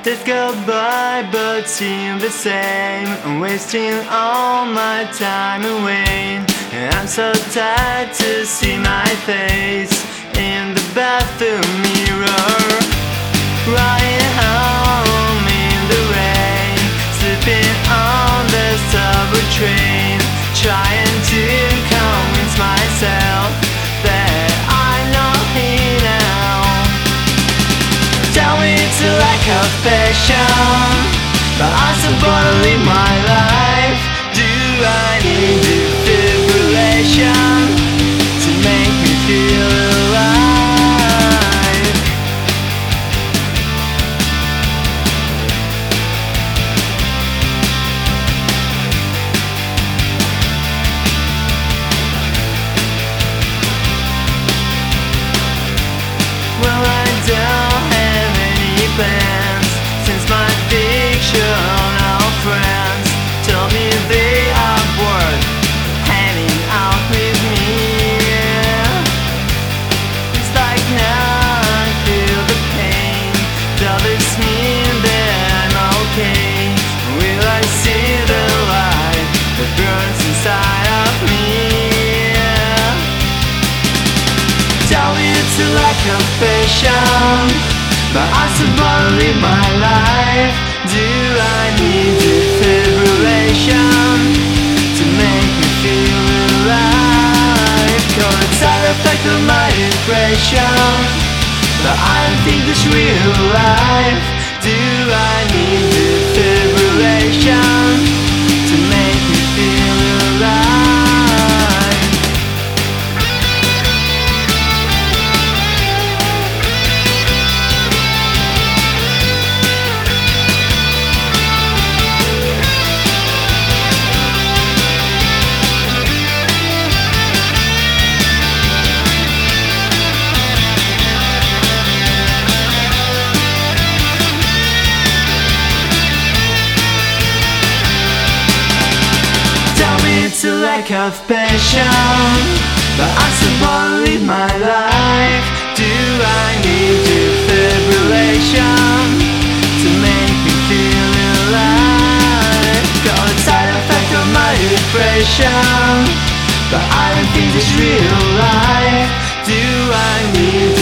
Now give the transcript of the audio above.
Days go by but seem the same. I'm wasting all my time away. And I'm so tired to see my face in the bathroom mirror. Riding home in the rain, sleeping on the subway train, trying to convince myself that I'm not here now. Tell me it's a lack of passion, but I'm so bored to live my life. Do I need defibrillation to make me feel alive? Well, I don't have any plans, since my fictional friends told me they are bored hanging out with me. It's like now I feel the pain. Does this mean that I'm okay? Will I see the light that burns inside of me? Tell me it's a lack of passion, but I'm so bored to live my life. Do I need defibrillation to make me feel alive? Cause it's side effect of my depression, but I don't think it's real life. Do I need defibrillation to make me feel alive? It's a lack of passion, but I'm so bored to live my life. Do I need defibrillation to make me feel alive? Cause it's side effect of my depression, but I don't think it's real life. Do I need